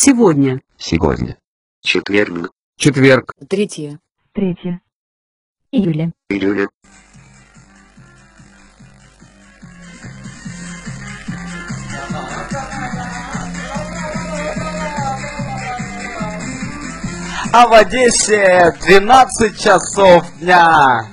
Сегодня. Сегодня. Четверг. Четверг. 3 июля. Июля. А в Одессе 12 часов дня.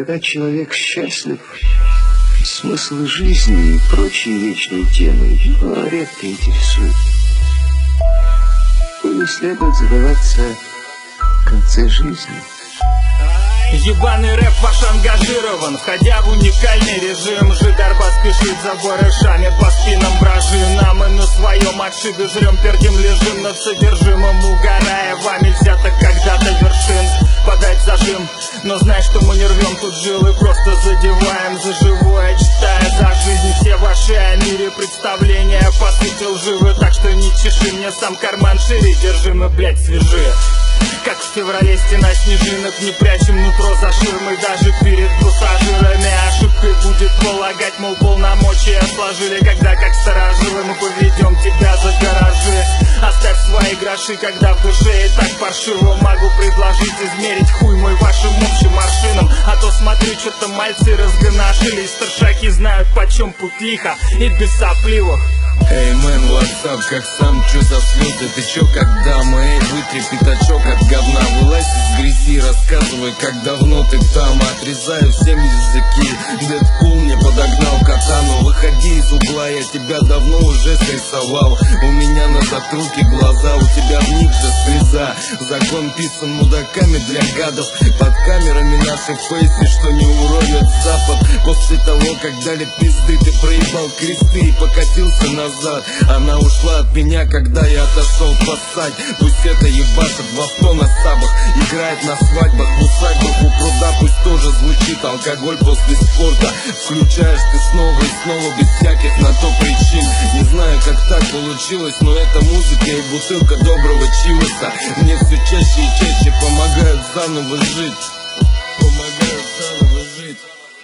когда человек счастлив, смысл жизни и прочие вечные темы его редко интересуют. Ими следует задаваться в конце жизни. Ебаный рэп ваш ангажирован, входя в уникальный режим. Жидар поспешит, заборы шамит по спинам вражин. А мы на своем отшибе жрем, пердим, лежим над содержимым, угорая вами взято когда-то вершин. Подать зажим, но знай, что мы не рвем тут жилы, просто задеваем за живое, читая за жизнь все ваши о мире представления, по сути лживы. Так что не чеши мне сам карман шире, держи мы, блять, свежие. Как в феврале стена снежинок, не прячем нутро за ширмой даже перед пассажирами. Ошибкой будет полагать, мол, полномочия сложили, когда как старожилы мы поведем тебя за гаражи. Оставь свои гроши, когда в душе и так паршиво. Могу предложить измерить хуй мой вашим общим маршинам. А то смотрю, что-то мальцы разгоношились. Старшаки знают, почем путь лиха и без сопливых. Эй, мэн, ватсап, как сам, чё за слёзы? Ты чё, когда мы, эй, вытри пятачок от говна. Вылазь из грязи, рассказывай, как давно ты там. Отрезаю всем языки, Дэдпул мне подогнал катану. Выходи из угла, я тебя давно уже срисовал. У меня на затылке глаза, у тебя в них же слеза. Закон писан мудаками для гадов. Под камерами наши фейсы, что не уронят запад. После того, как дали пизды, ты проебал кресты и покатился назад. Она ушла от меня, когда я отошел поссать. Пусть это ебашит в авто на сабах, играет на свадьбах, в усадьбах у пруда. Пусть тоже звучит алкоголь после спорта. Включаешь ты снова и снова без всяких на то причин. Не знаю, как так получилось, но это музыка и бутылка доброго чиваса мне все чаще и чаще помогают заново жить. Помогают заново жить.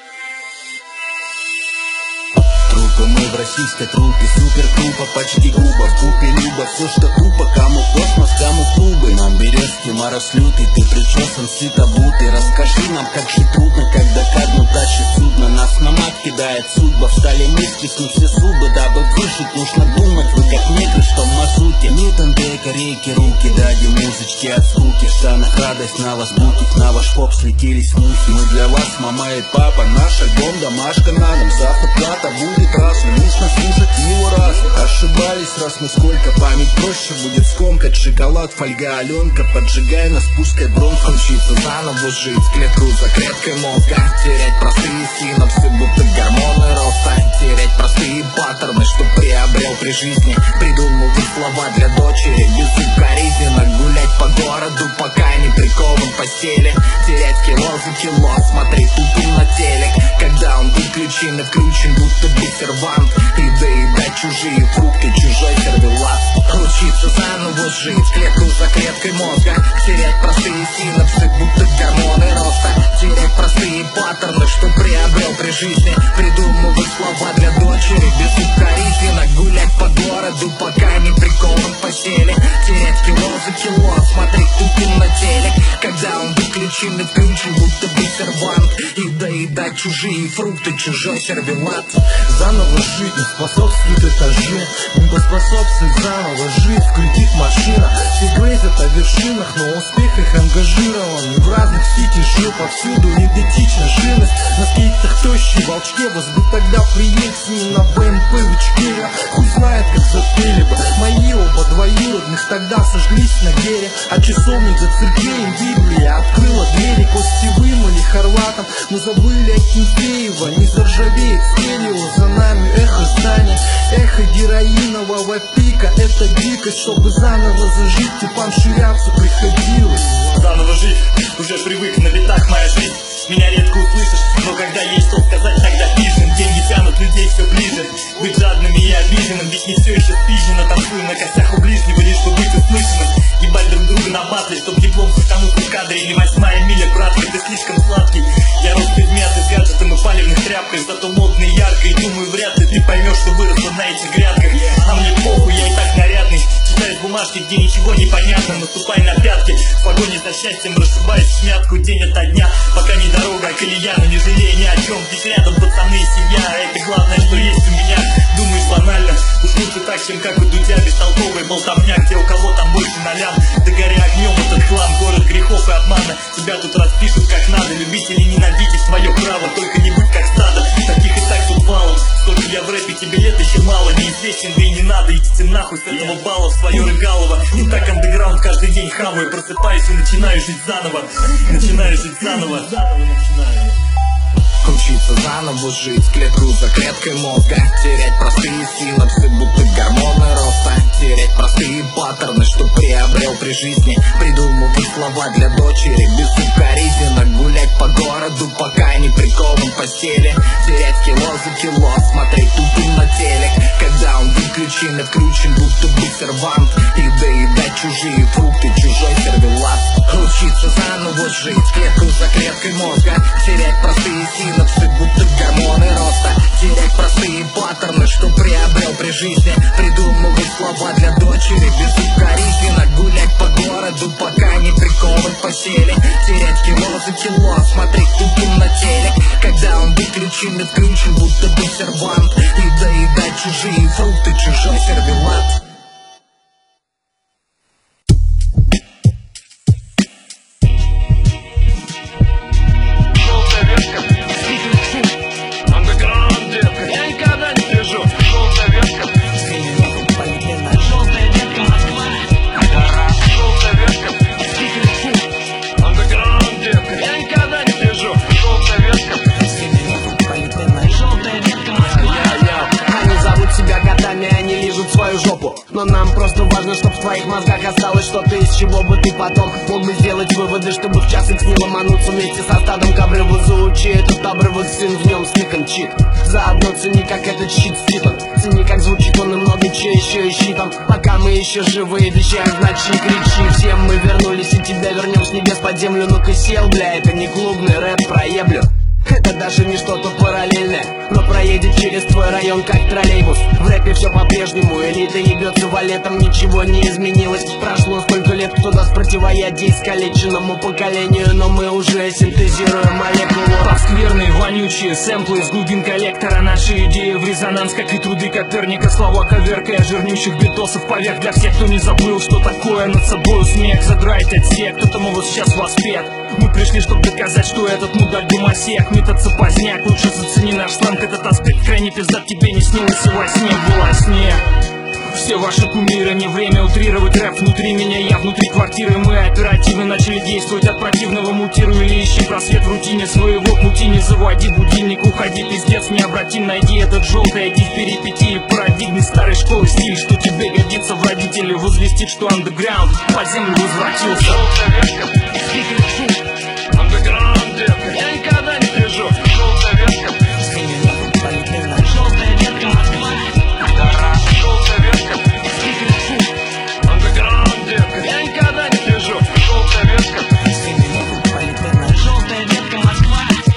Мы в российской трупе, супер тупо, почти грубо. В купе любо, все что тупо. Кому космос, кому клубы. Нам березки, мороз лютый. Ты причесан, сыто бутый. Расскажи нам, как же трудно, когда ко дну тащит судно. Нас на мат кидает судьба. Встали мы, стиснув все зубы. Дабы выжить, нужно думать. Вы как негры, что в мазуте. Ньютон-Бейка, рейки, руки. Дади музычки от скуки. В штанах радость на вас бутик. На ваш поп слетелись мухи. Мы для вас, мама и папа. Наш альбом, домашка на дом. Завтра плата будет раз. Нужно слушать его раз. Ошибались раз мы сколько. Память проще будет скомкать. Шоколад, фольга, Аленка. Поджигай нас, пускай бронх. Учиться заново жить. Клетку за клеткой мозга. Терять простые синапсы, будто гормоны роста. Терять простые паттерны, что приобрел при жизни. Придумал слова для дочери. Безукоризненно гулять по городу, пока не прикован в постели. Терять кило за кило. Смотреть тупым на телек, когда он выключен и включен, будто бисервант. И доедать чужие фрукты, чужой сервелат. Учиться заново жить, клетку за клеткой мозга. Терять простые синапсы, будто гормоны роста. Терять простые паттерны, что приобрел при жизни. Придумывать слова для дочери. Безукоризненно гулять по городу, пока не прикован в постели. Терять кило за кило, смотреть тупым на телек, когда он выключен и включен, будто бисервант. И доедать чужие фрукты, чужой сервелат. Заново жить не способствует этаже. Не поспособствует заново жить в кредит машина. Все грезят о вершинах, но успех их ангажирован. В разных сити жил повсюду идентична живность. На скейтах тощие волчке. Вас бы тогда приехать с ним на БМП в Ичкере. Хуй знает, как запели бы. Мои оба двоюродных тогда сошлись на гере. А часовник за Церквеем Библия открыла двери. Кости вымыли хорватам, но забыли о Кимфеева. Не заржавеет стерео, за нами эхо здания. Эхо героинового пика. Это дикость, чтобы заново зажить. Типам ширяться приходилось. Заново жить, уже привык, на битах моя жизнь. Меня редко услышишь, но когда есть что сказать, тогда пишем. Деньги тянут людей все ближе. Быть жадными и обиженным, ведь не все еще спизжено. Танцую на костях у ближнего, лишь бы быть услышанным. Ебать друг друга на батле, чтоб диплом сохранился в кадре. Или 8-я миля, братка, ты слишком сладкий. Я рос предметы с гаджетом и палевных тряпках. Зато модно и ярко, и думаю, вряд ли ты поймешь, что выросла на этих грядках. А мне похуй, я и так нарядный. Читаю бумажки, где ничего не понятно. Наступай на пятки, в погоне за счастьем расшибаюсь в смятку день ото дня. Пока не дорога, а колея, но не жалея ни о чем. Ведь рядом пацаны и семья, это главное, что есть у меня. Думаешь банально, уж лучше так так, чем как у Дудя. Бестолковый болтовня, где у кого там больше налям. Да горя огнем этот хлам, город грехов и обмана. Тебя тут распишут как надо, любить или ненавидеть свое право. Только не будь как стадо, таких и так тут валом. Сколько я в рэпе, тебе лет еще мало. Неизвестен, да и не надо, идите нахуй с этого балла в свое рыгалово. Не так андеграунд, каждый день хаваю. Просыпаюсь и начинаю жить заново. Начинаю жить заново. Учиться заново жить, клетку за клеткой мозга. Терять простые синапсы, будто гормоны роста. Терять простые паттерны, что приобрел при жизни. Придумывать слова для дочери безукоризненно. Гулять по городу, пока не прикован в постели. Терять кило за кило, смотреть тупым на телек. Когда он выключен, откручен, будто бы сервант. И доедать чужие фрукты, чужой сервелат. Учиться заново жить, клетку за клеткой мозга. Терять простые синапсы, будто гормоны роста. Терять простые паттерны, что приобрел при жизни. Придумывать слова для дочери безукоризненно. Гулять по городу, пока не прикован в постели. Терять кило за кило, смотреть тупым на телек. Когда он выключен, откручен, будто бы сервант. И доедать чужие фрукты, чужой сервелат. Но нам просто важно, чтоб в твоих мозгах осталось что-то, из чего бы ты потом мог бы сделать выводы, чтобы в час икс не ломануться вместе со стадом к обрыву. Заучи этот обрывок, сын, в нем сликан чит. Заодно цени, как этот щит ститан. Цени, как звучит он, и много че еще ищи там. Пока мы еще живы, вещаем в ночи, кричи. Всем мы вернулись, и тебя вернем с небес под землю. Ну-ка сел, бля, это не клубный рэп, проеблю. Это даже не что-то параллельное, но проедет через твой район как троллейбус. В рэпе все по-прежнему, элита ебется валетом, ничего не изменилось. Прошло столько лет, кто даст противоядие искалеченному поколению, но мы уже синтезируем молекулу. Скверные, вонючие сэмплы из глубин коллектора. Наши идеи в резонанс, как и труды Коперника. Слова коверкая жирнющих битосов поверх. Для всех, кто не забыл, что такое над собой смех. Задрать отсек, кто там его сейчас воспет. Мы пришли, чтобы доказать, что этот мудак гомосек. Метаться поздняк, лучше зацени наш сленг. Этот аспект крайне пиздат, тебе не снилось и во сне, было сне. Все ваши кумиры, не время утрировать рэп внутри меня, я внутри квартиры. Мы оперативно начали действовать, от противного мутируй или ищи просвет в рутине своего пути. Не заводи будильник, уходи, пиздец необратим. Найди этот желтый, иди в перипетии парадигмы старой школы. Стиль, что тебе годится в родители, возвестит, что андеграунд под землю возвратился. Желтая ветка, андеграунд, детка, я никогда не лежу. Желтая ветка, желтая ветка, Москва. Желтая ветка, андеграунд, детка, я никогда не лежу. Желтая ветка, желтая ветка, Москва.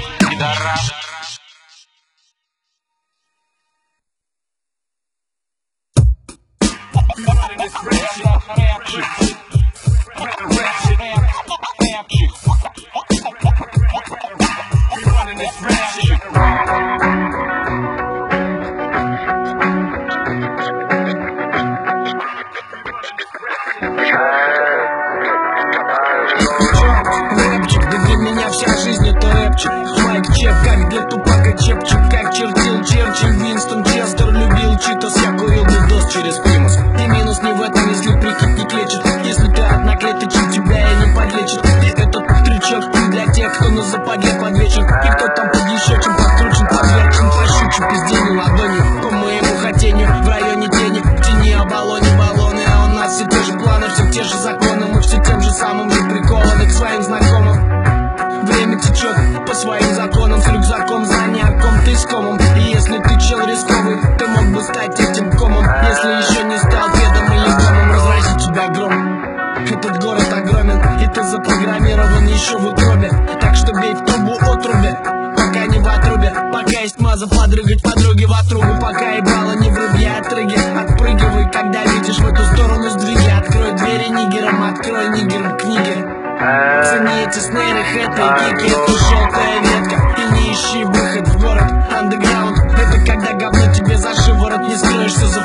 Рэпчик, да для меня вся жизнь это рэпчик. Майк чек, как для Тупака чепчик. Как чертил Черчилль, Винстон Честер любил читос. Я курил дос через примус. И минус не в этом, если прикид не лечит. Если ты одна клеточек, тебя и не подлечит. И этот трючок для тех, кто на западе под вечер. И кто там под еще чем подкручен, подверчен. Пощучу пизденью ладонью по моему хотению. В районе тени, в тени оболоне баллоны. А у нас все те же планы, все те же законы. Мы все тем же самым же прикованы к своим знакомым. Время течет по своим законам. С рюкзаком за неоком ты с комом. И если ты чел рисковый, ты мог бы стать этим комом. Если еще не стал дедом или гомом, разразить тебя громом. Этот город огромен, и ты запрограммирован еще в утробе. Так что бей в трубу отруби, пока не в отрубе. Пока есть маза подрыгать подруги в отрубу. Пока ебало не вруби отрыги. Отпрыгивай, когда видишь в эту сторону сдвиги. Открой двери нигерам, открой нигерам книги. Цени эти снейры, хэты и кики. Это желтая ветка, и не ищи выход в город. Андеграунд, это когда говно тебе за шиворот. Не скроешься за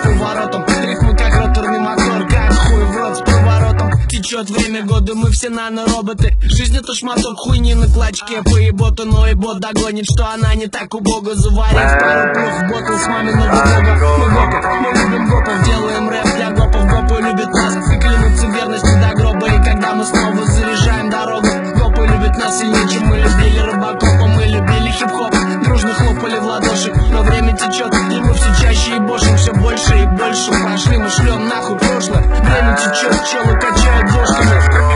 поворотом. Рифмы как роторный мотор, как хуй в рот с поворотом. Течет время, годы, мы все нанороботы. Жизнь это шматок хуйни на клочке поебота, но и бот догонит, что она не так убого. Заварит пару плюх ботл с маминого бога. Мы любим гопов, делаем рэп для гопов. Гопы любят нас и клянутся верностью до гроба. И когда мы снова заряжаем дорогу, гопы любят нас сильнее, чем мы любили Робокопа. Мы любили хип-хоп, дружно хлопали в ладоши. Но время течет, и мы все чаще и бошим. Все больше и больше прошли, мы шлем нахуй прошлое. Время течет, челы качают дошками.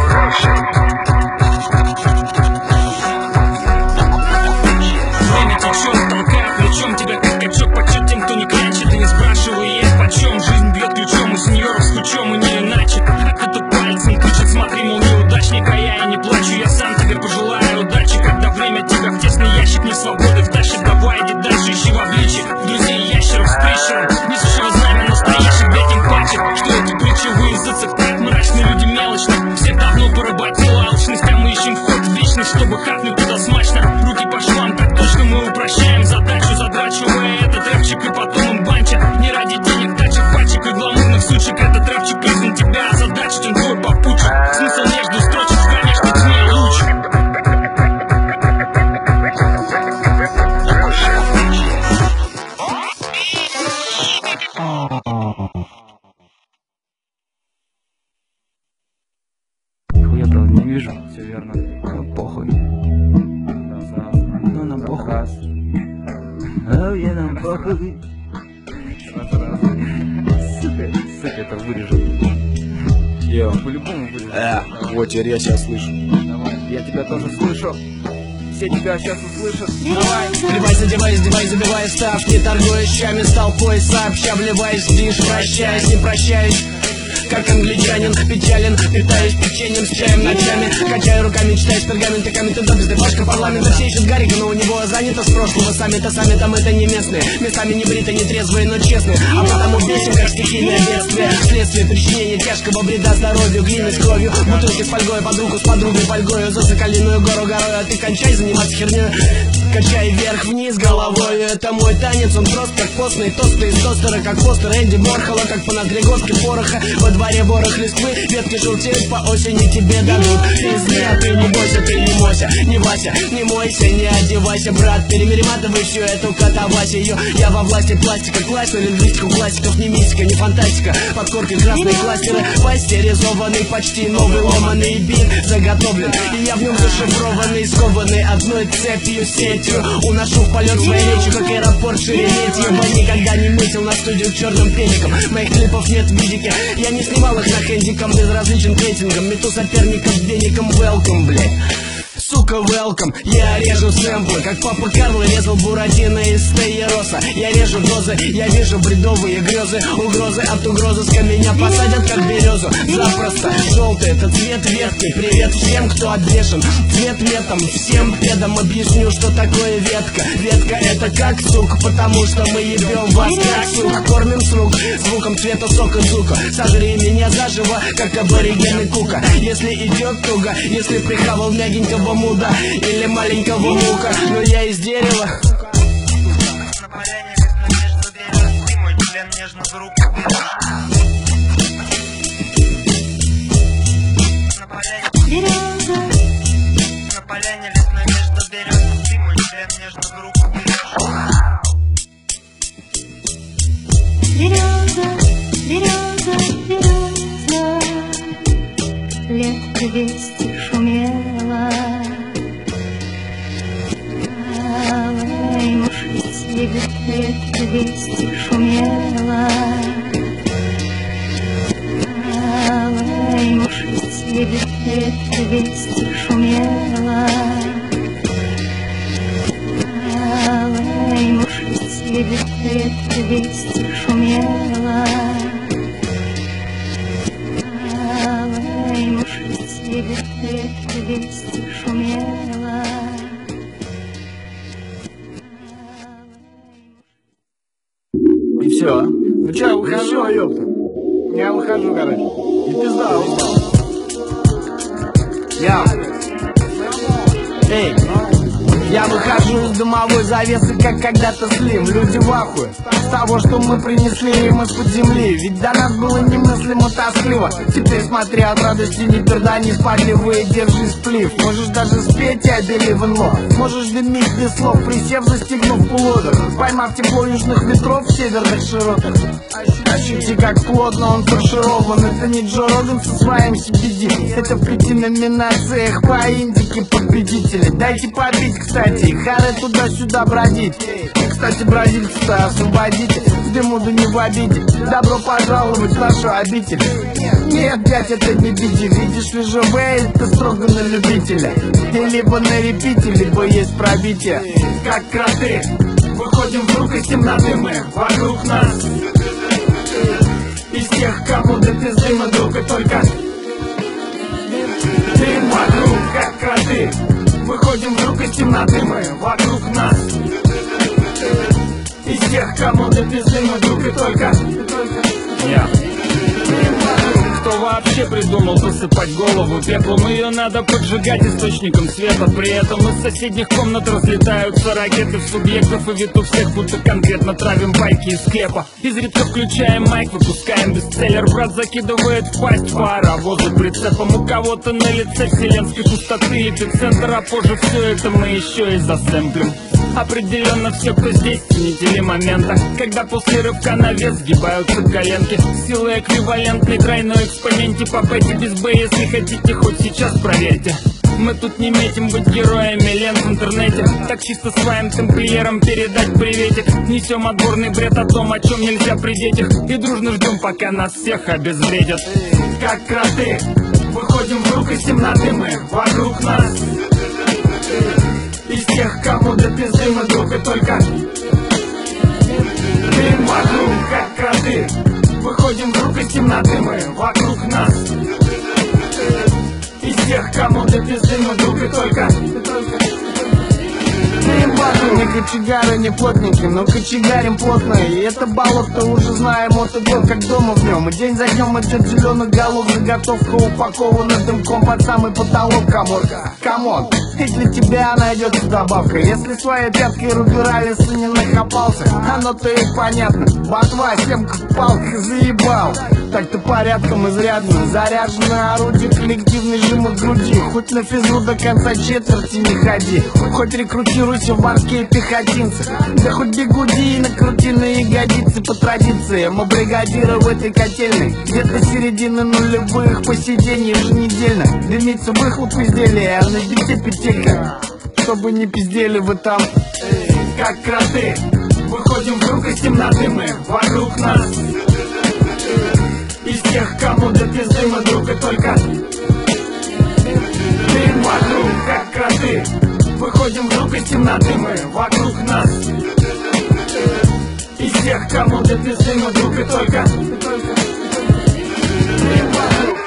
Время течет, толкает плечом тебя как качок. Почет тем, кто не клянчит и не спрашивает почем. Жизнь бьет ключом, у сеньоров с ключом и не иначе. А кто-то пальцем тычет, смотри, мол, неудачник. А я и не плачу, я сам тебе пожелаю удачи. Когда время тебя в тесный ящик не свободы втащит. Давай, иди дальше, ищи в обличье друзей ящеров с прищером. Несущего знамя настоящих бетин пачек. Что эти притчи в языцах так мрачные люди мелочно. Все давно поработила алчность, а мы ищем вход в вечность, чтобы хапнуть туда смачно. Руки по швам, так точно мы упрощаем задачу, задрачивая этот рэпчик и потом им банчат. Не ради денег, тачек, пачек и гламурных сучек. Этот рэпчик призван тебя озадачить, он твой попутчик. Смысл между строчек в кромешной тьме луч. Я правда не вижу, все верно. Ну похуй. Ну нам похуй. А я нам похуй. Сука, это вырежу. Я по-любому вырежу. Вот теперь я себя слышу. Я тебя тоже слышу. Все тебя сейчас услышат. Давай, сливай, задевай, сдевай, забивай ставки. Торгуя щами с толпой, сообща, вливаясь в диш. Прощаясь, не прощаясь, как англичанин, печален, питаюсь печеньем с чаем ночами. Качаю руками, читаю с пергамента, комменты, дописы, башка парламента. Все ищут Гарика, но у него занято с прошлого. Сами-то там это не местные. Местами не брито, не трезвые, но честные. А потому бесим, как стихийное бедствие. Следствие причинения тяжкого вреда здоровью. Глины с кровью, бутылки с фольгой, под руку с подругой фольгою. За соколиную гору горой, а ты кончай заниматься херней. Качай вверх-вниз головой. Это мой танец, он прост, как постный тосты из тостера, как постер Энди Борхола, как понад Григорки пороха. Во дворе ворох листвы, ветки желтеют, по осени тебе дадут. Из а ты не бойся, ты не мойся, не Вася, не мойся, не одевайся, брат. Перематывай всю эту катавасию. Я во власти пластика, класть на лингвистику классиков. Не мистика, не фантастика, под коркой красные кластеры. Пастеризованный, почти новый ломаный бит заготовлен. И я в нем зашифрованный, скованный одной цепью, сетью. Уношу в полет своей речи, как аэропорт Шереметьево. Никогда не мыслил на студию черным педиком. Моих клипов нет в видике, я не снимал их на хэндиком, безразличен к рейтингам. Мету соперников веником, welcome, блядь. Сука, welcome, я режу сэмплы, как папа Карло резал Буратино из Стейероса. Я режу дозы, я вижу бредовые грезы. Угрозы от угрозыска меня посадят, как березу. Запросто, желтый, это цвет ветки. Привет всем, кто обвешан цвет метом. Всем педам объясню, что такое ветка. Ветка это как сук, потому что мы ебем вас как сук. Кормим слуг звуком цвета сока, сука. Сожри меня заживо, как аборигены Кука. Если идет туго, если прихавал мягенького муда или маленького мука, но я из дерева. На поляне между берез, ты мой член нежно в руку берешь. На поляне лесной между берез, ты мой член нежно в руку берешь. Береза, лет 200 шумела. Алой мушки лет 200 шумела. Алой мушки лет 200 шумела. Алой мушки лет 200 шумела. Алой мушки лет 200 шумела. И все. Ну че, выхожу, ёпта. Я выхожу, короче. И пизда, устал. Эй, Я выхожу из дымовой завесы, как когда-то Слим. Люди в ахуе с того, что мы принесли им из-под земли. Ведь до нас было немыслимо тоскливо. Теперь смотри, от радости не пердани, спадливые, держи сплив. Можешь даже спеть, я believe in love. Можешь дымить без слов, присев, застегнув пуловер, поймав тепло южных ветров в северных широтах. Ощути, как плотно он фарширован. Это не Джо Роган со своим CBD. Это в 5 номинациях по индике победители. Дайте побить, кстати, харе туда-сюда бродить. И, кстати, бразильца освободите, в дыму да не в обиде. Добро пожаловать в нашу обитель. Нет, дядь, это не биди. Видишь ли, живее, это строго на любителя. И либо на репите, либо есть пробитие. Как кроты, выходим вдруг из темноты мы. Вокруг нас из тех, кому до пизды мы друг и только дым вокруг, как кроты. Выходим вдруг из темноты мы. Вокруг нас из тех, кому до пизды мы друг и только Кто вообще придумал посыпать голову пеплом? Ее надо поджигать источником света. При этом из соседних комнат разлетаются ракеты в субъектов. И вид у всех будто конкретно травим байки из склепа. Изредка включаем майк, выпускаем бестселлер. Брат закидывает в пасть паровозы прицепом. У кого-то на лице вселенской пустоты эпицентр. А позже все это мы еще и засэмплим. Определенно все, кто здесь, ценители момента, когда после рывка на вес сгибаются коленки. Силы эквивалентной тройной экспоненте. По пэти без Б, если хотите, хоть сейчас проверьте. Мы тут не метим быть героями лент в интернете. Так чисто своим тамплиерам передать приветик. Несем отборный бред о том, о чем нельзя при детях. И дружно ждем, пока нас всех обезвредят. Как кроты, выходим вдруг из темноты мы. Вокруг нас из тех, кому до пизды мы друг и только дым вокруг, как кроты. Выходим вдруг из темноты мы. Вокруг нас из тех, кому до пизды мы друг и только не кочегары, не плотники, но кочегарим плотно. И это болото уже знаем от и до, как дома в нем. И день за днем идет зеленых голов. Заготовка упакована дымком под самый потолок. Каморка, камон, и для тебя найдется добавка. Если своей пяткой рубирали не нахапался, оно-то и понятно. Ботва, семка, палка, заебал. Так-то порядком изрядно. Заряжено орудие, коллективный жим от груди. Хоть на физру до конца четверти не ходи. Хоть рекрутируйся в морские пехотинцы. Да хоть бегуди и накрути на ягодицы. По традициям мы бригадиры в этой котельной. Где-то середины нулевых посидений еженедельно. Дымится выхлоп изделия, а на бите петелька. Чтобы не пиздели вы там, как кроты. Выходим вдруг из темноты мы. Вокруг нас из тех, кому до пизды мы друг и только дым вокруг, как кроты. Выходим вдруг из темноты мы. Вокруг нас из тех, кому до пизды мы друг и только дым вокруг.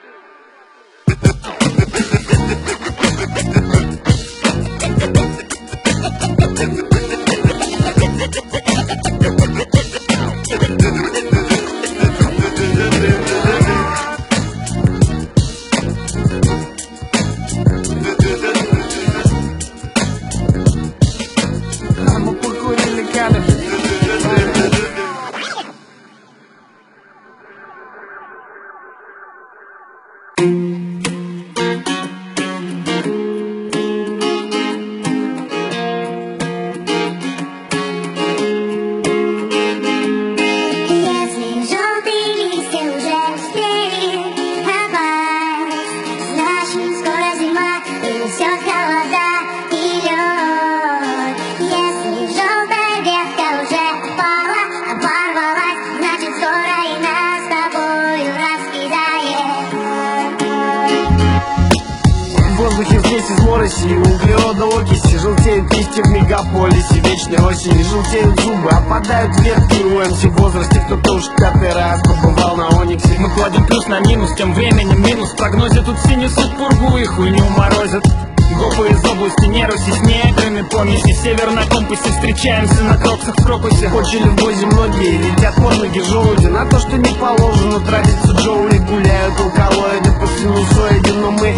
И углерода окиси. Желтеют листья в мегаполисе вечной осени. Желтеют зубы, опадают ветки у МС в возрасте. Кто-то уж 5-й раз побывал на Ониксе. Мы кладем плюс на минус, тем временем минус. В прогнозе тут все несут пургу и хуйню морозят. Гопы из области Неруси с недрами помеси. Север на компасе, встречаемся на кроксах в крокусе. Почили в возе многие, летят под ноги желуди. На то, что не положено тратиться джоули. Гуляют алкалоиды по синусоиде, но мы, да еще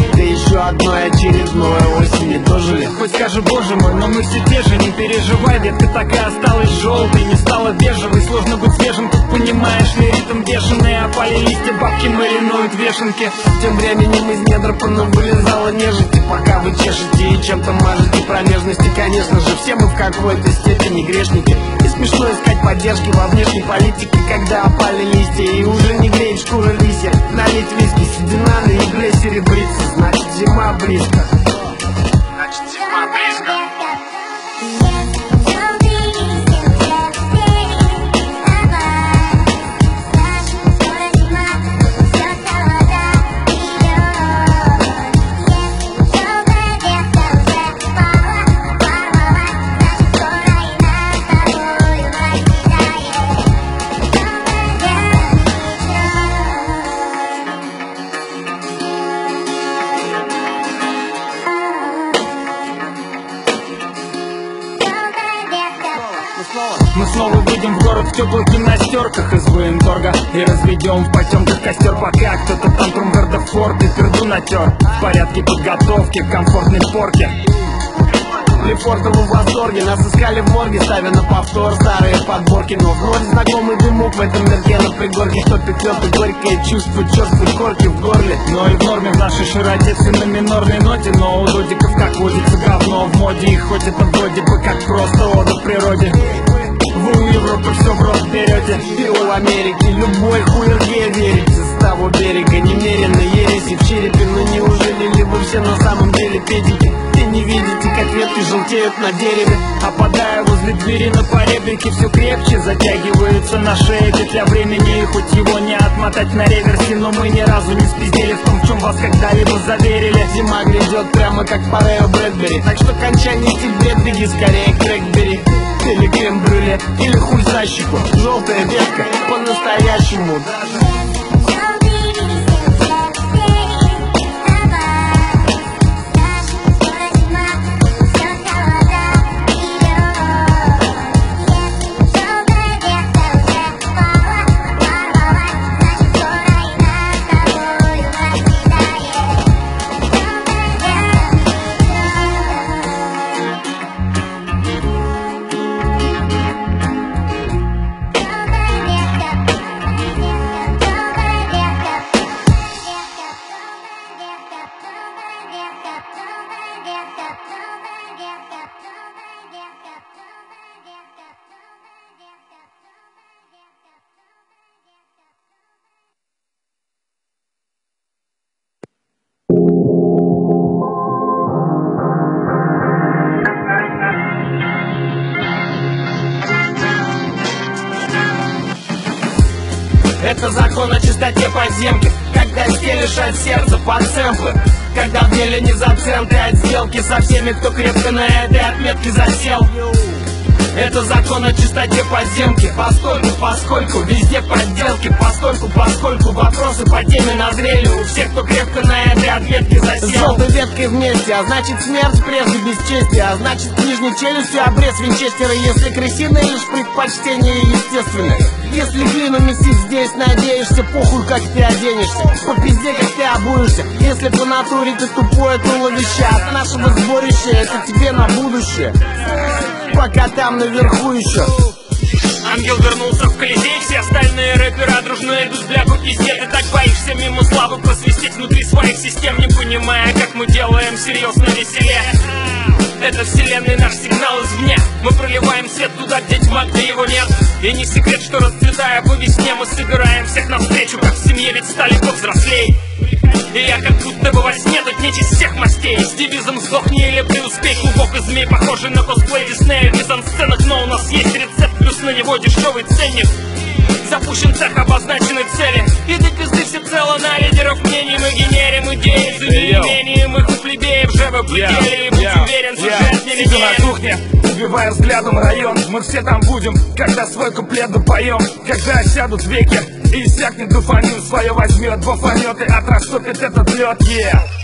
еще одной очередной осени дожили. Хоть скажи, боже мой, но мы все те же, не переживай, ветка так и осталась желтой, не стала бежевой, сложно быть свежим, тут понимаешь ли, ритм бешеный, опали листья, бабки маринуют вешенки. Тем временем из недр по нам вылезала нежить, и пока вы чешете и чем-то мажете промежности, конечно же, все мы в какой-то степени грешники. И смешно искать поддержки во внешней политике, когда опали листья и уже не греет шкура лисья. Налить виски, седина на игле серебрится, значит зима близко. Значит зима близко. Мы снова выйдем в город в теплых гимнастерках из военторга и разведем в потемках костер, пока кто-то там Трумгарда форт и перду натер. В порядке подготовки к комфортной порке. Лефортово в восторге, нас искали в морге, ставя на повтор старые подборки. Но вновь знакомый дымок в этом мирке на пригорке, что петлет и горькое чувство черствой корки в горле. Но и в норме в нашей широте все на минорной ноте, но у додиков как водится говно в моде, и хоть это вроде бы как просто ода природе. Вы у Европы все в рот берете, и у Америки любой хуерге верите. С того берега немерено ереси в черепе, но неужели ли вы все на самом деле педики? И не видите, как ветки желтеют на дереве, опадая возле двери на поребрике, все крепче затягивается на шее петля времени, и хоть его не отмотать на реверсе, но мы ни разу не спиздели в том, в чем вас когда-либо заверили. Зима грядет прямо как Парео Брэдбери, так что кончай нести бред, беги скорее Крэкбери. Или крем-брюле, или хуй за щеку. Желтая ветка, по-настоящему даже. Это закон о чистоте подземки, когда стелишь от сердца под сэмплы, когда в деле не заценты от сделки со всеми, кто крепко на этой отметке засел. Это закон о чистоте подземки, поскольку везде подделки, поскольку вопросы по теме назрели у всех, кто крепко на этой отметке засел. С желтой веткой вместе, а значит смерть прежде бесчестия, а значит нижней челюстью обрез Винчестера, если крысиное лишь предпочтение естественное. Если глину месить здесь надеешься, похуй как ты оденешься, по пизде как ты обуешься. Если по натуре ты тупое туловище, от нашего сборища это тебе на будущее, пока там наверху еще. Ангел вернулся в Колизей, все остальные рэперы дружно идут для пизде. Ты так боишься мимо славы просвистеть внутри своих систем, не понимая, как мы делаем серьезно веселее. Это вселенная наш сигнал извне. Мы проливаем свет туда, где тьма, где его нет. И не секрет, что расцветая по весне, мы собираем всех навстречу, как в семье, ведь стали повзрослей. И я как будто бы во сне, тут нечисть всех мастей, с девизом «Сдохни или преуспей». Клубок из змей, похожий на косплей Диснея в мизансценах, но у нас есть рецепт, плюс на него дешевый ценник. Запущен цех, обозначены цели, и до пизды всецело на лидеров мнений. Мы генерим идеи, за неимением их у плебеев же вы плетели. И будь уверен, сюжет не линеен. На кухне, убивая взглядом район, мы все там будем, когда свой куплет допоем. Когда осядут веки и иссякнет дофамин, свое возьмет, бафанет и отрастопит этот лед,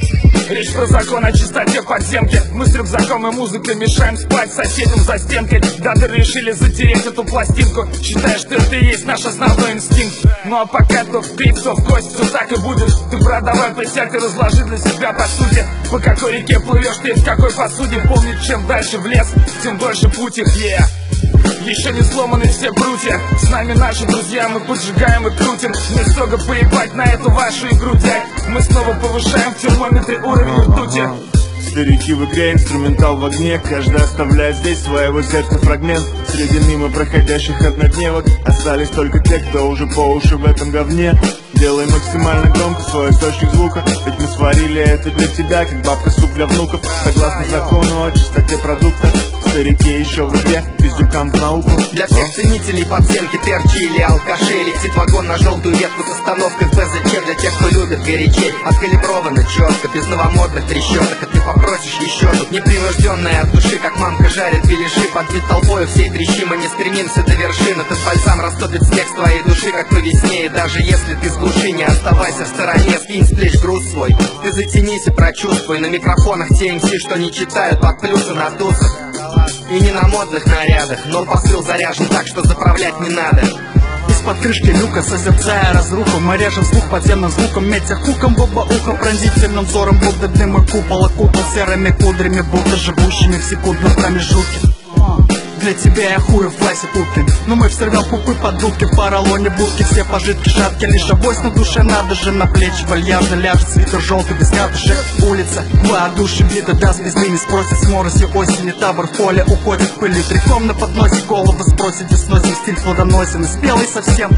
Речь про закон о чистоте подземки. Мы с рюкзаком и музыкой мешаем спать соседям за стенкой. Дады решили затереть эту пластинку, считая, что это и есть наш основной инстинкт. Ну а пока то в пить, то в кость, все так и будет. Ты продавай присяг и разложи для себя по сути. По какой реке плывешь ты, в какой посуде. Помнить, чем дальше в лес, тем дольше путь их, Еще не сломаны все прутья. С нами наши друзья, мы поджигаем и крутим. Мне строго поебать на эту вашу игру, дядь. Мы снова повышаем в термометре уровень ртути. Старики в игре, инструментал в огне. Каждый оставляет здесь своего сердца фрагмент. Среди мимо проходящих однодневок остались только те, кто уже по уши в этом говне. Делай максимально громко свой источник звука, ведь мы сварили это для тебя, как бабка суп для внуков. Согласно закону о чистоте продукта, старики еще в игре, пиздюкам в науку. Для всех ценителей подземки, перчи или алкашей, летит вагон на желтую ветку с остановкой в БЗЧ. Для тех, кто любит горячей, откалибровано четко, без новомодных трещоток. А ты попросишь еще тут непринужденная от души, как мамка жарит беляши. Под бит толпою всей трещи мы не стремимся до вершины. Этот бальзам растопит снег с твоей души, как по весне. И даже если ты с глуши, не оставайся в стороне, скинь с плеч груз свой. Ты затянись и прочувствуй, на микрофонах те МС, что не читают под плюсы на тусах. И не на модных нарядах, но посыл заряжен так, что заправлять не надо. Из-под крышки люка, созерцая разруху, мы режем слух подземным звуком, метя хуком в оба уха, пронзительным взором, будто дым и купол окутал серыми кудрями, будто живущими в секундном промежутке. Для тебя я хую в классе пупин, но мы всервем пупы под дудки, в поролоне будки, все пожитки шатки, лишь авось на душе надо же, на плечи вальяжно ляжет свитер желтый без катышек. Улица воодушевит и даст без мини, спросит с моросью осени, табор в поле уходит в пыли, триком на подносе голову спросите, сносим стиль плодоносен и спелый совсем.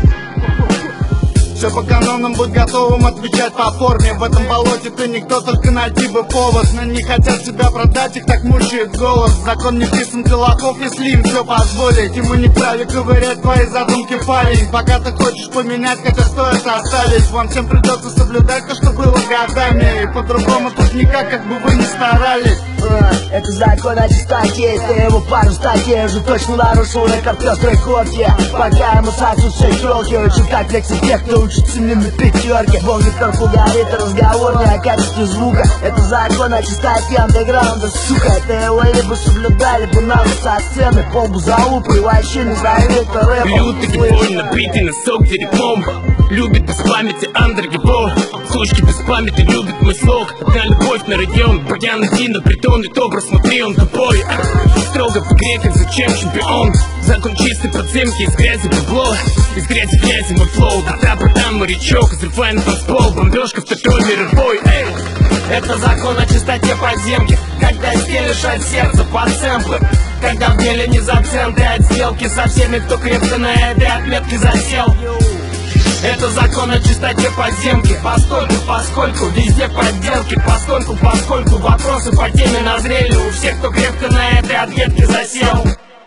Все по канонам, будь готовым отвечать по форме. В этом болоте ты никто, только найти бы повод. Но не хотят тебя продать, их так мучает голос. Закон не писан для лохов, если им все позволить. И мы не вправе ковырять твои задумки, парень. Пока ты хочешь поменять, хотя стоит оставить. Вам всем придется соблюдать то, что было годами. И по-другому тут никак, как бы вы ни старались. Это закон о чистоте, если его пару статей уже точно нарушил рекорд пестрой копьи. Пока ему сосудшие щелки, очень так флекси тех, кто учится мне на пятерке. Бог вверху горит, разговор не о качестве звука. Это закон о чистоте андеграунда, сука. Это его либо соблюдали бы нам со сцены. Полбу залупы и вообще не знаю, это рэп. Лютый гибой, набитый носок дерьмом. Любит без памяти андергибо. Сучки без памяти любит мой слог. Одна любовь на район, Баян один на притон. И добро смотри, он тупой. Строго в игре, как зачем чемпион. Закон чистой подземки, из грязи бабло. Из грязи грязи мой флоу. Да, братан, морячок, взрываем танцпол. Бомбежка, второй мировой. Эй! Это закон о чистоте подземки, когда стелишь от сердца под сэмплы. Когда в деле не за центы от сделки со всеми, кто крепко на этой отметке засел. Это закон о чистоте подземки, поскольку везде подделки, поскольку вопросы по теме назрели у всех, кто крепко на этой отметке засел.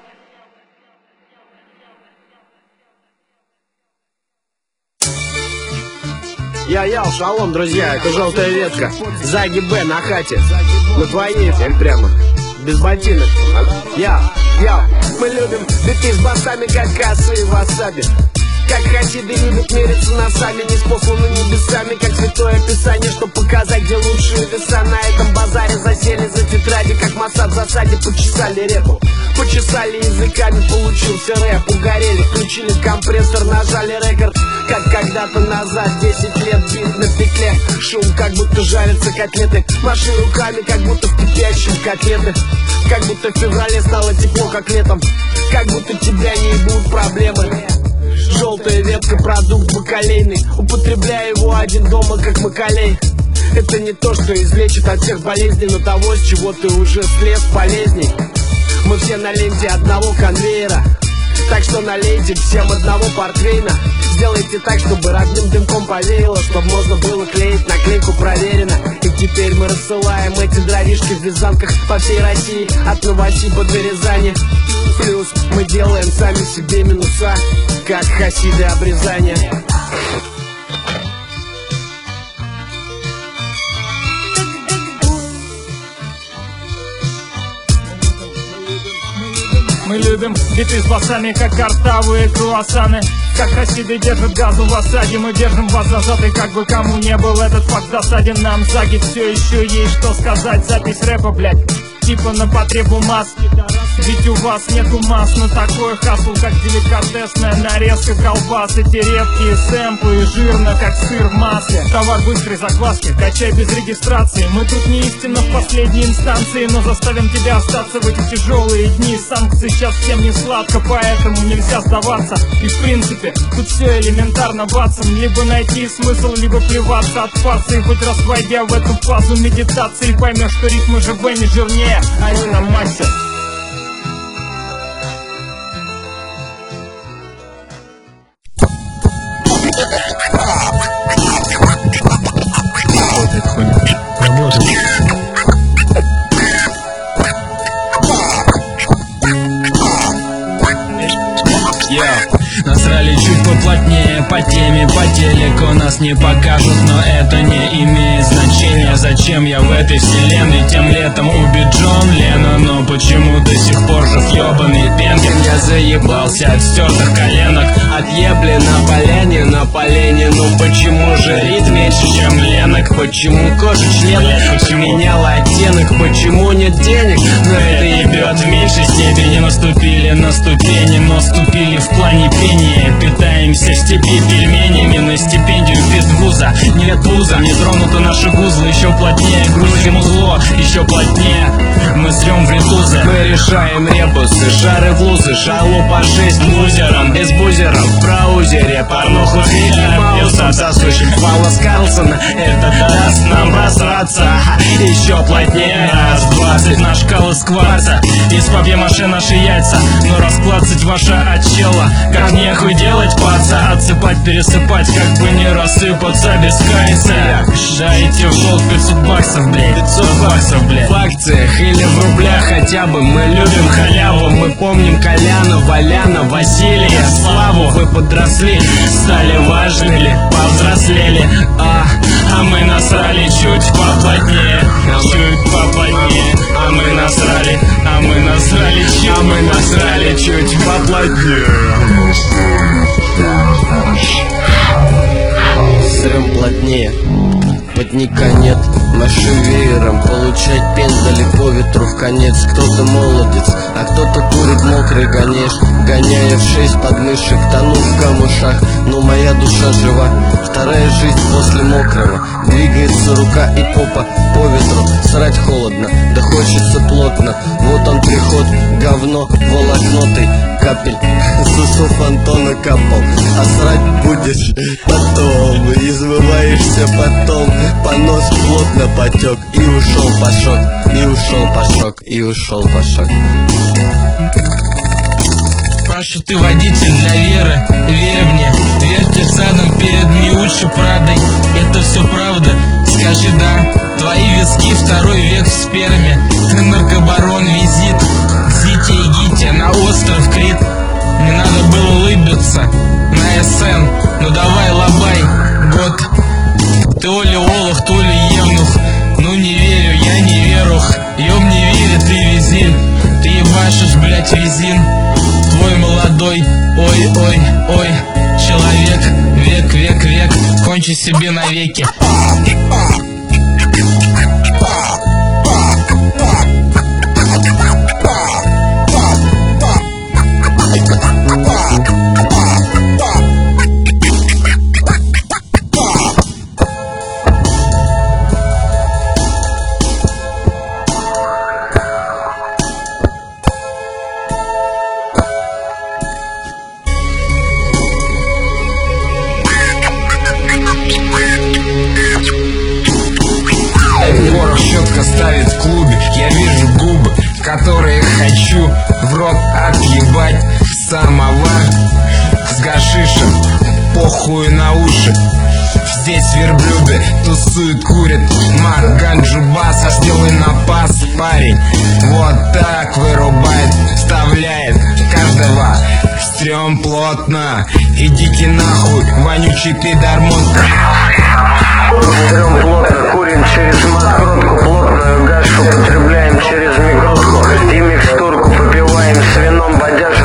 Я, шалом, друзья, это желтая ветка. Заги Б на хате. На твоей теперь прямо. Без ботинок. Я, мы любим биты с басами, как косые васаби. Как хасиды любят мериться носами, не спосланы небесами, как святое писание, чтоб показать, где лучшие веса. На этом базаре засели за тетради, как масса в засаде. Почесали репу, почесали языками, получился рэп. Угорели, включили компрессор, нажали рекорд. Как когда-то назад, 10 лет бит на петле. Шум, как будто жарятся котлеты. Маши руками, как будто в кипящем котлеты. Как будто в феврале стало тепло, как летом. Как будто тебя не ебут проблемы. Желтая ветка, продукт бакалейный. Употребляя его один дома, как Макалей. Это не то, что излечит от всех болезней, но того, с чего ты уже слез, полезней. Мы все на ленте одного конвейера, так что налейте всем одного портвейна. Сделайте так, чтобы родным дымком повеяло, чтобы можно было клеить наклейку проверено. И теперь мы рассылаем эти дровишки в вязанках по всей России, от Новосиба до Рязани. Плюс мы делаем сами себе минуса, как хасиды обрезания. Мы любим любим биты с басами, как картавые круассаны. Как Хасиды держат газу в осаде, мы держим вас зажатый, как бы кому не был этот факт досаден. Нам Заги все еще есть что сказать. Запись рэпа, блять, типа на потребу масс. Ведь у вас нету масс, но такой хасл, как деликатесная нарезка колбасы. Эти редкие сэмплы, жирно, как сыр в масле. Товар быстрой закваски, качай без регистрации. Мы тут не истинно в последней инстанции, но заставим тебя остаться в эти тяжелые дни. Санкции сейчас всем не сладко, поэтому нельзя сдаваться. И в принципе, тут все элементарно, Ватсон. Либо найти смысл, либо плеваться от фарса. И хоть раз войдя в эту фазу медитации, поймешь, что ритмы живые не жирнее, а не на массе. Насрали чуть поплотнее по теме, по телеку нас не покажут, но это не имеет значения. Зачем я в этой вселенной? Тем летом убит Джон Леннон, но почему до сих пор жив ёбаный Пенкин? Я заебался от стертых коленок, отъебли на полене. Ну почему же рит меньше, чем Ленок? Почему кожа члена поменяла оттенок? Почему нет денег? Но это ебет в меньшей степени. Наступили на ступени, но ступили в плане пения. Питаемся в степи пельменями на стипендию без вуза. Нет вуза, не тронуты наши гузлы. Еще плотнее грузим узло, еще плотнее мы срем в ритузы. Мы решаем ребусы, шары в лузы. Шалу по 6 лузерам, без бузеров в браузере. Порнуху с Микки Маусом заслышим Паула Карлсона. Это даст нам просраться еще плотнее. Раз 20 на шкалы скварца. Из папье-маше наши яйца, но расклацать ваша отчела. Как нехуй делать, паца, отсыпать, пересыпать, как бы не рассыпаться без кайца. Дайте в долг 500 баксов, блядь, 500 баксов, блядь. В акциях или в рублях хотя бы. Мы любим халяву, мы помним Коляна, Валяна, Василия, Славу. Вы подросли, стали важны ли, повзрослели. А мы насрали чуть поплотнее, чуть поплотнее. А мы насрали чуть, а мы насрали чуть поплотнее. Срем плотнее, потника нет. Машу веером, получать пень далеко, ветру в конец. Кто-то молодец, а кто-то курит мокрый гонеж, гоняя в 6 подмышек, тону в камушах. Но моя душа жива, вторая жизнь после мокрого. Двигается рука и попа по ветру, срать холодно, да хочется плотно. Вот он приход, говно волокнотый, капель с усов Антона капал. А срать будешь потом, измываешься потом. Понос плотно потек, и ушел пашок, и ушел пашок, и ушел пашок. Паша, ты водитель для веры, верь мне. Верьте задом перед Миучи Прадой. Это все правда, скажи да. Твои виски, 2 век в сперме. Ты наркобарон, визит к Зите и Гите на остров Крит. Не надо было улыбиться на СН. Ну давай, лобай, год. То ли олух, то ли евнух. Ну не верю, я не верух. Ём не верит, ты визин. Ты ебашишь, блять, визин. Твой молодой, ой, ой, ой. Человек, век, век, век. Кончи себе навеки. Ставит в клубе, я вижу губы, которые хочу в рот отъебать. Самовар с гашишем, похуй на уши. Здесь верблюды тусуют, курят мак, ганджу, бас. А сделай напас, парень. Вот так вырубает, вставляет каждого в стрём плотно. Идите нахуй, вонючий пидормон. Стрём плотно, курим через маскротку, плотную гашку потребляем через микротку. И микстурку попиваем с вином, бодяжим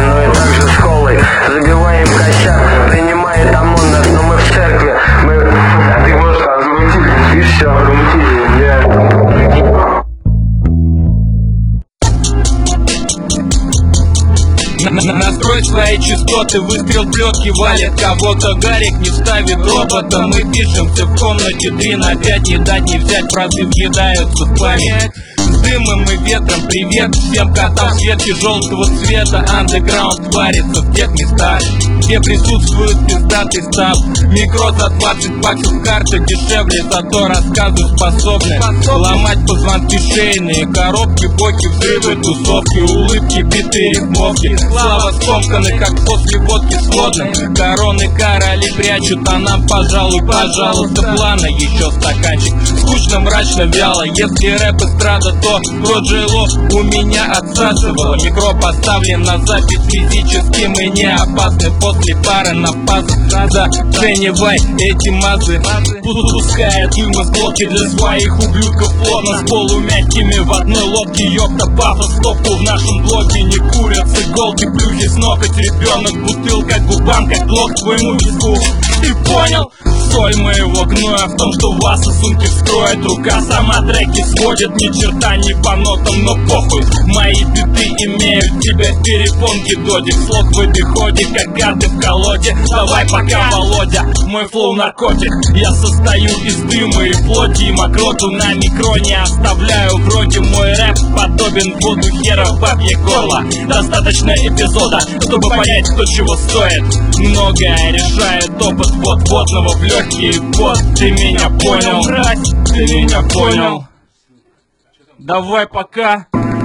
частоты, выстрел плетки валит кого-то, Гарик не ставит робота. Мы пишемся в комнате 3 на 5, не дать не взять, правды въедаются в память. С дымом и ветром привет всем котам светки желтого цвета. Андеграунд варится в тех местах, где присутствует пиздатый став. Микро за 20 баксов, карты дешевле, зато рассказы способны ломать позвонки шейные, коробки, боки, взрывы, тусовки, улыбки, биты, рифмовки. Слава скомканы, как после водки с водным. Короны короли прячут, а нам, пожалуй, пожалуйста, плана еще стаканчик. Скучно, мрачно, вяло, если рэп эстрада, то Роджело у меня отсасывало. Микро поставлен на запись, физически мы не опасны. После пары на пас заценивай эти мазы. Пуская дым из блоки для своих ублюдков плотно, с полумягкими в одной лодке. Ёпта, пафос, стопку в нашем блоге не курят с иголки, плюхи с ноготь. Ребенок, бутылка к губам, как блок к твоему виску. Ты понял? Соль моего гноя в том, что вас и сумки вскроет. Рука сама треки сводит, ни черта не по нотам, но похуй. Мои биты имеют тебя в перепонке, додик. Слог в обиходе, как карты в колоде. Давай пока, Володя, мой флоу наркотик. Я состою из дыма и плоти, и мокроту на микро не оставляю. Вроде мой рэп подобен воду хера в бабье горло. Достаточно эпизода, чтобы понять, кто чего стоит. Многое решает опыт вот-водного в легкие пот. Ты меня понял, ты меня понял. Давай пока.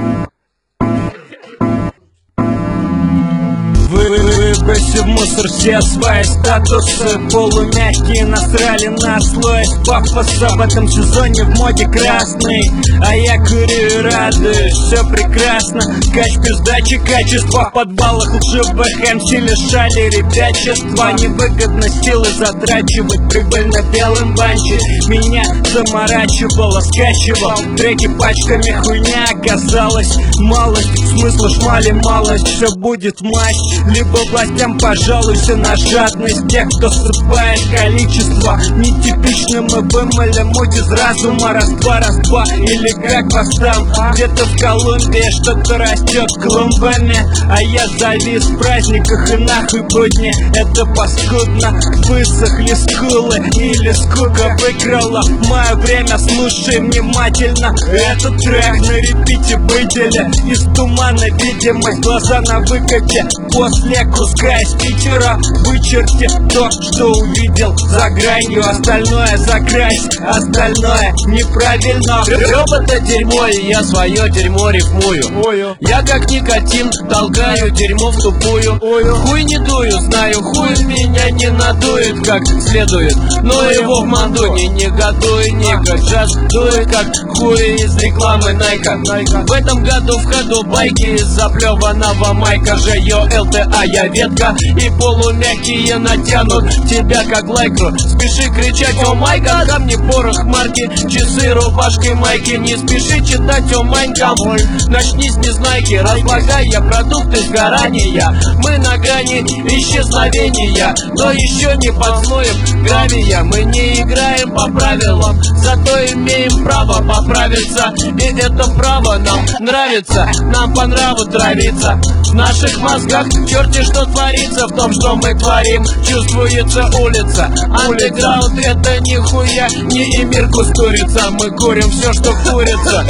Выброси в мусор все свои статусы. Полумягкие насрали на слой пафоса. В этом сезоне в моде красный, а я курю и радуюсь, все прекрасно. Кач без дачи, качество в подвалах лживых МС лишали ребячества. Невыгодно силы затрачивать, прибыльно белым банчи. Меня заморачивало, скачивал треки пачками, хуйня оказалась малость. Смысла шмали малость, все будет мать. Либо властям пожалуйся на жадность тех, кто срубает количество. Нетипично мы вымыли муть из разума. Раз-два, или как вас там. Где-то в Колумбии что-то растет клумбами, а я завис в праздниках и нахуй будни. Это паскудно, высохли скулы или скука выкрала мое время. Слушай внимательно этот трек на репите выдели. Из тумана видимость, глаза на выкате. После куска из Питера вычерти то, что увидел за гранью. Остальное закрась, остальное неправильно. Робота дерьмо, и я свое дерьмо рифмую. Я как никотин толкаю дерьмо в тупую. Хуй не дую, знаю, хуй меня не надует как следует, но его в мандуне не годуй, ника. Джаз дует как хуй из рекламы Найка. В этом году в ходу байки из заплеванного майка. Же ЛТА, я ветка, и полумягкие натянут тебя как лайкру. Спеши кричать о май гад, а мне порох марки, часы, рубашки, майки. Не спеши читать о майнкам, начни с незнайки. Разлагая продукты сгорания, мы на грани исчезновения, но еще не под слоем гравия. Мы не играем по правилам, зато имеем право поправиться. И это право нам нравится, нам по нраву травиться. В наших мозгах черти что творится, в том, что мы творим, чувствуется улица. Андеграунд это нихуя не Эмир Кустурица. Мы курим все, что курится.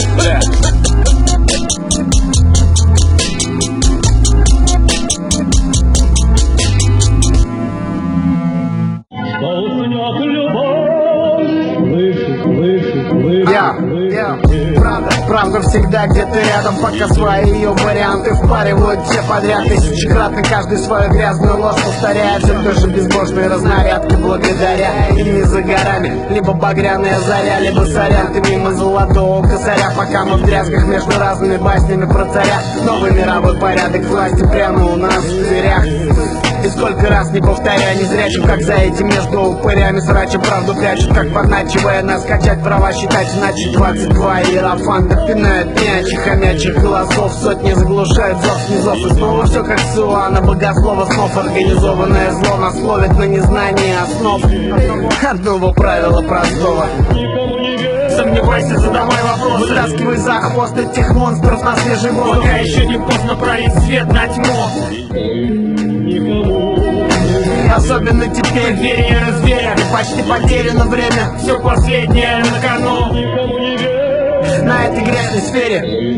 Правда всегда где-то рядом, пока свои ее варианты впаривают все подряд. Тысячекратно каждый свою грязную ложь повторяет. Все тоже безбожные разнарядки благодаря. И не за горами, либо багряная заря, либо сорян, ты мимо золотого косаря. Пока мы в дрязгах между разными баснями про царя. Новый мировой порядок власти прямо у нас в дверях. И сколько раз не повторяя, не зрячим, как за этим между упырями срачем правду прячут, как подначивая нас качать права считать, иначе 22 иерофанта пинают мячих, хомячих голосов, сотни заглушают зов снизов. И снова все как Суана, богослова снов, организованное зло нас ловит на незнании основ одного правила простого. Сомневайся, задавай вопрос. Вытаскивай за хвост этих монстров на свежий воздух. Пока еще не поздно пролить свет на тьму. Особенно теперь двери разверя, почти потеряно время, все последнее на кону. На этой грязной сфере.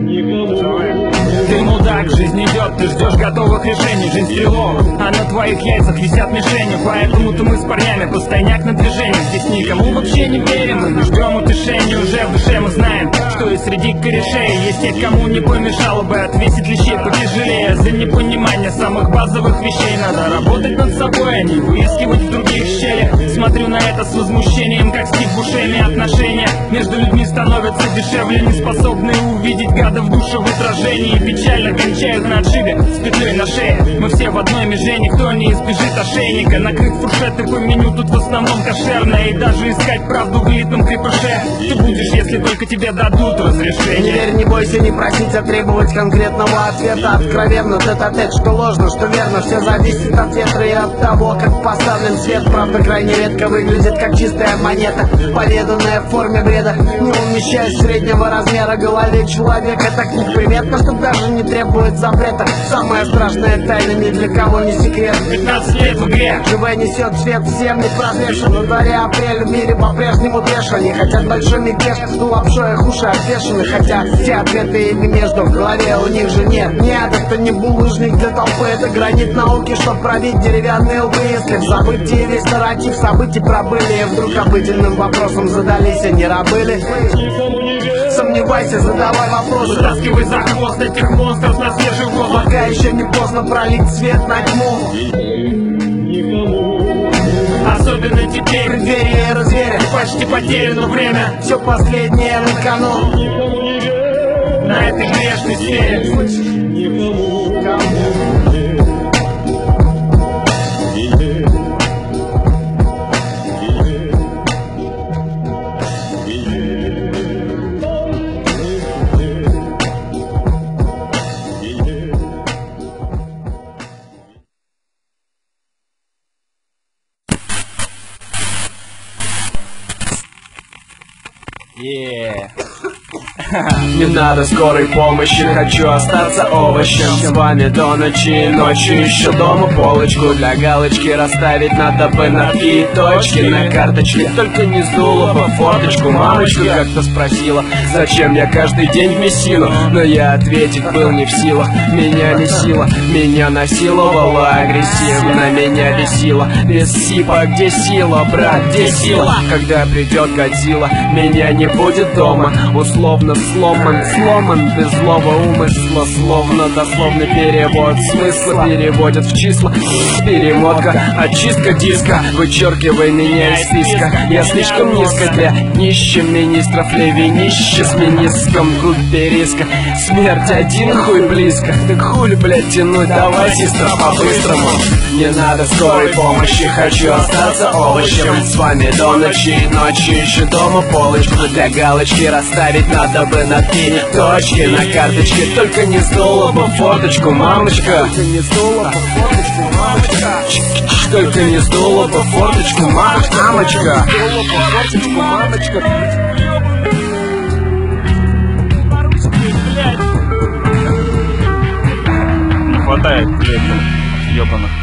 Ты мудак, жизнь идет, ты ждешь готовых решений. Жизнь стрелок, а на твоих яйцах висят мишени. Поэтому-то мы с парнями постоянняк на движениях. Здесь никому вообще не верим, мы ждем утешения. Уже в душе мы знаем, что и среди корешей есть те, кому не помешало бы отвесить лещей потяжелее. За непонимание самых базовых вещей надо работать над собой, а не выискивать в других щелях. Смотрю на это с возмущением, как Стив Бушеми. Отношения между людьми становятся дешевле, не способные увидеть гада в душе в отражении. Печально кончают на отшибе с петлей на шее. Мы все в одной меже, никто не избежит ошейника. Накрыт фуршеты по меню, тут в основном кошерное. И даже искать правду в элитном крепыше ты будешь, если только тебе дадут разрешение. Не верь, не бойся, не просить, а требовать конкретного ответа. Откровенно, тет-а-тет, что ложно, что верно. Все зависит от ветра и от того, как поставлен свет. Правда крайне редко выглядит как чистая монета, поведанная в форме бреда, не умещаясь в среднего размера голове человека. Так неприметно, что даже не требует запрета. Самая страшная тайна ни для кого не секрет. 15 лет в игре. ЖВ несет свет всем не прозвешен. На дворе апрель, в мире по-прежнему трэш. Они хотят большой мятеж, но лапшой их уши обвешаны. Хотя все ответы ими между в голове у них же нет. Нет, это не булыжник для толпы, это гранит науки, чтоб пробить деревянные лбы. Если в забытии весь нарратив событий пробыли, и вдруг обыденным вопросом задались, а не рабыли. Сомневайся, задавай вопросы, вытаскивай за хвост этих монстров на свежий воздух. Пока еще не поздно пролить свет на тьму. Особенно теперь преддверие разверя, почти потеряно время, все последнее на кону. На этой грешной сфере. Не надо скорой помощи, хочу остаться овощем. С вами до ночи, ночью еще дома полочку для галочки расставить надо бы на 3 точки на карточке. Только не сдуло бы форточку. Мамочка как-то спросила, зачем я каждый день в Мессину. Но я ответить был не в силах. Меня месила, меня насиловала агрессивно, меня бесила. Без сипа, где сила, брат, где сила? Когда придет Годзилла, меня не будет дома. Условно сломан без злого умысла. Словно дословный перевод смысла переводят в числа. Перемотка, очистка диска. Вычеркивай меня из списка. Я слишком низко для нищих министров. Левинище с мениском группе риска. Смерть один хуй близко. Так хуй, блядь, тянуть, давай, сестра, по-быстрому. Не надо скорой помощи, хочу остаться овощем. С вами до ночи, ночью еще дома полочку для галочки расставить надо бы на 3 точки на карточке. Только не сдула бы форточку, мамочка. Только не сдула бы форточку, мамочка. Только не сдула бы форточку, мамочка. Не хватает, блядь, ёбаных.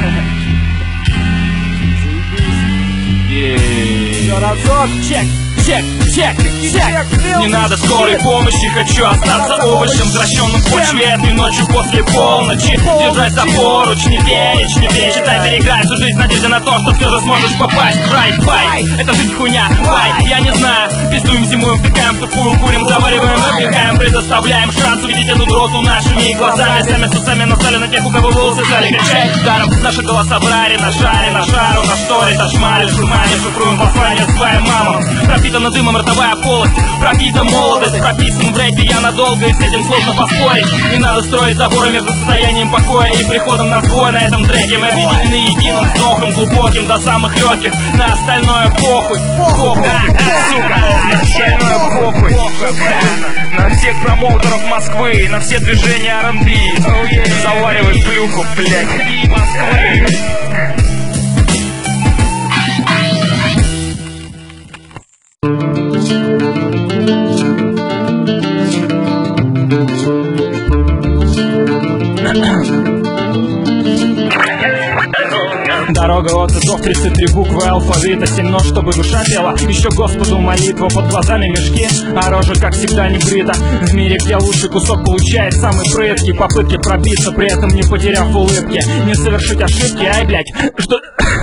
Еще разок, чек. Чек. Не надо скорой помощи, хочу остаться овощем, возвращенным в почве этой ночью после полночи. Держась за поруч, не верь, читай, переиграй всю жизнь, надежда на то, что все же сможешь попасть. Фай, это жизнь хуйня, я не знаю. Пиздуем, зимуем, втыкаем в тупую, курим, завариваем, выпекаем, предоставляем шанс увидеть эту дроту нашими глазами. Сами с усами настали на тех, у кого волосы стали кричать даром. Наши голоса брали на шаре, на шару, на шторе, ташмали, шурмане, шифруем послание своим мамам. Пропитана дымом ротовая полость, пропита молодость, прописан в рэпе я надолго, и с этим сложно поспорить. Не надо строить заборы между состоянием покоя и приходом на сбой на этом треке. Мы объединены единым вздохом глубоким до самых легких. На остальное похуй, сука, на остальное похуй. На всех промоутеров Москвы, на все движения R&B. Заваривай плюху, блядь, Москвы. АБО, ЦЗОВ, 33 буквы алфавита, 7 нот, чтобы душа пела. Еще Господу молитва, под глазами мешки, а рожа, как всегда, не брита. В мире, где лучший кусок получает самый прыткий, попытки пробиться, при этом не потеряв улыбки, не совершить ошибки. Ай, блядь, что...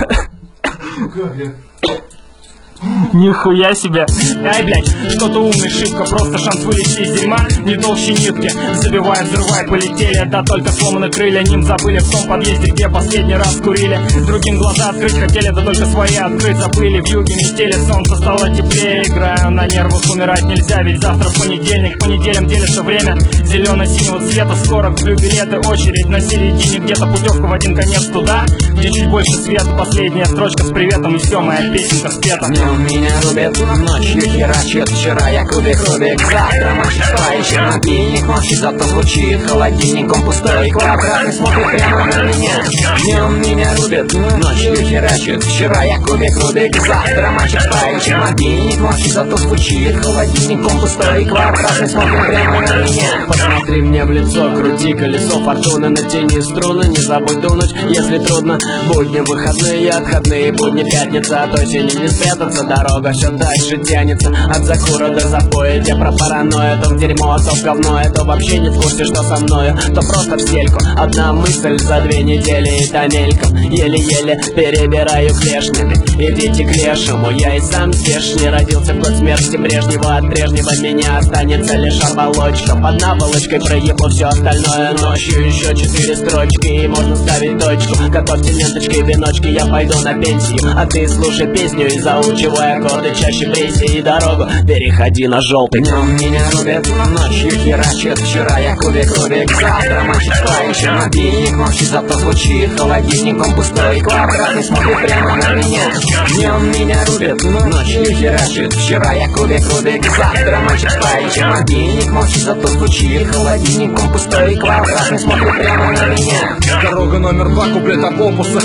Нихуя себе. Ай, блядь, что-то умный, шибко, просто шанс вылезти из дерьма не толще нитки. Забивая, взрывая, полетели, да только сломаны крылья. Ним забыли в том подъезде, где последний раз курили. Другим глаза открыть хотели, да только свои открыть забыли. В юге метели, солнце стало теплее. Играю на нервах, умирать нельзя, ведь завтра понедельник. По неделям делится время зелено-синего цвета. Скоро куплю билеты, очередь на середине. Где-то путевка в один конец туда, где чуть больше света. Последняя строчка с приветом, и все, моя песенка спета. Меня рубят, ночью херачат. Вчера я кубик-рубик, завтра мальчик еще мобильник молчит, зато звучит холодильником пустой. Квадратный смотрит прямо на меня. Днем меня рубят, ночью херачат. Вчера я кубик-рубик, завтра мальчик еще мобильник молчит, зато звучит холодильником пустой. Квадратный смотрит прямо на меня. Посмотри мне в лицо, крути колесо фортуны, натяни струны, не забудь дунуть, если трудно. Будни выходные, отходные будни, пятница, от осени не спрятаться. Дорога все дальше тянется от закура до запоя. Где про паранойя, то в дерьмо, то в говно. То вообще не в курсе, что со мною, то просто в стельку. Одна мысль за 2 недели, и то мельком. Еле-еле перебираю клешнями. Идите к лешему, я и сам здешний. Родился в год смерти Брежнева, от прежнего меня останется лишь оболочка. Под наволочкой проебу все остальное. Ночью еще 4 строчки, и можно ставить точку. Готовьте ленточки и веночки, я пойду на пенсию. А ты слушай песню и заучивай аккорды, чаще брейся и дорогу переходи на желтый. Днем меня рубят, ночью херачат. Вчера я кубик-рубик, завтра мальчик еще мобильник молчит, зато звучит холодильником пустой. Квадратный смотрит прямо на меня. Днем меня рубят, ночью херачат. Вчера я кубик-рубик, завтра мальчик еще мобильник молчит, зато звучит холодильником пустой. Квадратный смотрит прямо на меня. Дорога номер 2, куплет от опуса.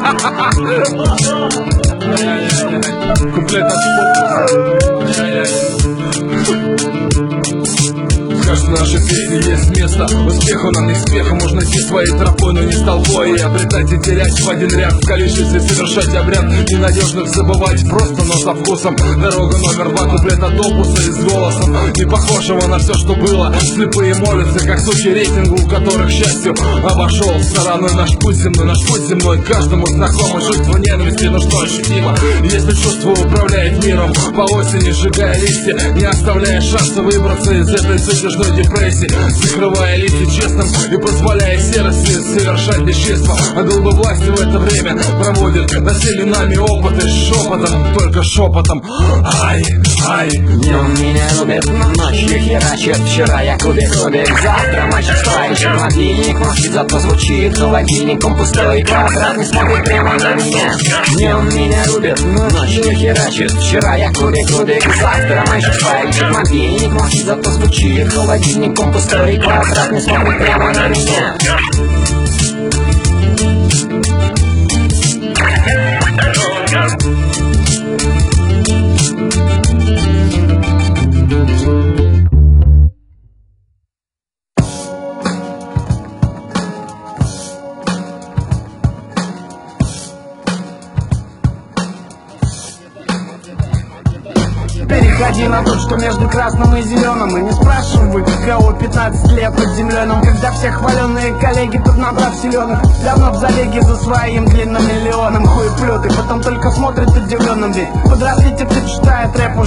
Куплет от опуса. В каждой нашей песне есть место успеху, нам не к смеху. Можно идти своей тропой, но не с толпой, и обретать и терять в один ряд. В количестве совершать обряд ненадежных забывать просто, но со вкусом. Дорога номер 2, куплет от опуса и с голосом не похожего на все, что было. Слепые молятся, как сучьи рейтингу, у которых, к счастью, обошел стороной наш путь земной. Каждому знакомо чувство ненависти, но что ощутимо. Если чувство управляет миром, по осени сжигая листья, не оставляя шанса выбраться из этой затяжной депрессии, закрывая лица честным и позволяя серости совершать бесчинство. А долговластие в это время проводит насилие нами опыты шепотом, только шепотом. Ай, ай. Днем меня рубят, ночью херачат. Вчера я кубик-рубик, завтра мальчик еще мобильник молчит, зато звучит холодильником пустой. Квадратный смотрит прямо на меня. Днем меня рубят, ночью херачат. Вчера я кубик-рубик, завтра мальчик еще мобильник молчит, зато звучит холодильником пустой. Квадратный смотрит прямо на меня. Переходи на точку между красным и зеленым, и не спрашивай, кого 15 лет под земляным. Когда все хваленные коллеги, тут набрав силеных, давно в забеге за своим длинным миллионом хуеплют, и потом только смотрят удивленным, ведь подросли те, кто читает